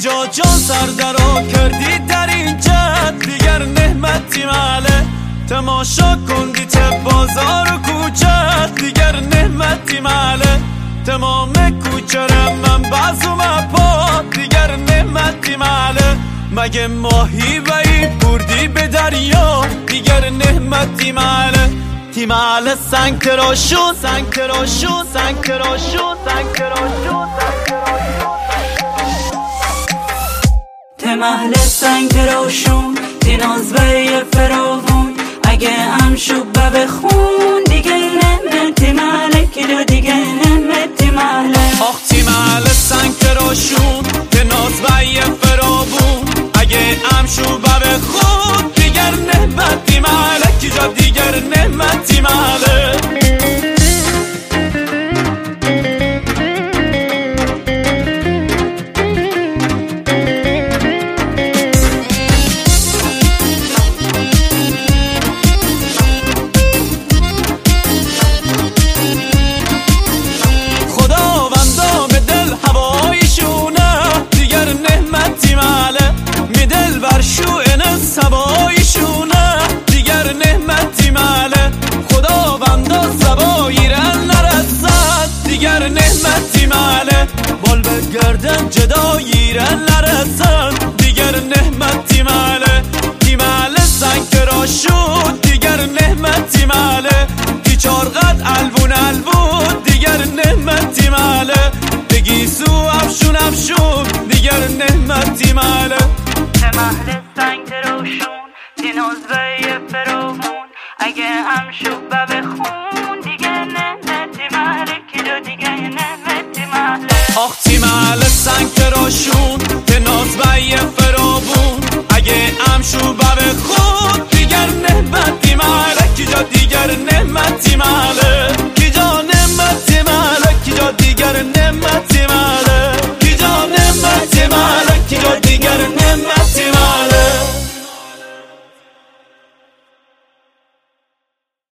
جا جان سردرا کردی در این جد دیگر نعمتی ماله تماشا کندی ته بازار و کوچت دیگر نعمتی ماله تمام کوچرم من بازوم پا دیگر نعمتی ماله مگه ماهی بایی بردی به دریا دیگر نعمتی ماله تیمال سنگ تراشون سنگ تراشون سنگ تراشون سنگ تراشون تمهل سنگ تراشون تیناز به فراوون اگه هم شب بخون دیگه نمتی ماله کلو دیگه نمتی ماله آخ تیمال سنگ تراشون تیناز به فراوون اگه هم شب بخون دیگر نمتی ماله کجا دیگر نعمتی ماله خداوندا به دل هوایشونه دیگر نعمتی ماله می دل برشو این سبایشونه دیگر نعمتی ماله خداوندا سباییرن نرسد دیگر نعمتی ماله بال به گردن جداییرن نرسد دیگر نعمتی ماله تیماله سنگ تراشون دیگر نعمتی ماله بیچارقد البون البون دیگر نعمتی ماله بگیسو افشون افشون دیگر نعمتی ماله تمهل سنگ تراشون تیناز به فراوون اگه هم شب بخون دیگه نعمتی ماله کلو دیگه نعمتی ماله آخ تیمال سنگ تراشون تناز به فراوون اگه هم شب بخون دیگر نعمتی ماله کجا دیگر نعمتی ماله کجا نعمتی ماله کجا دیگر نعمتی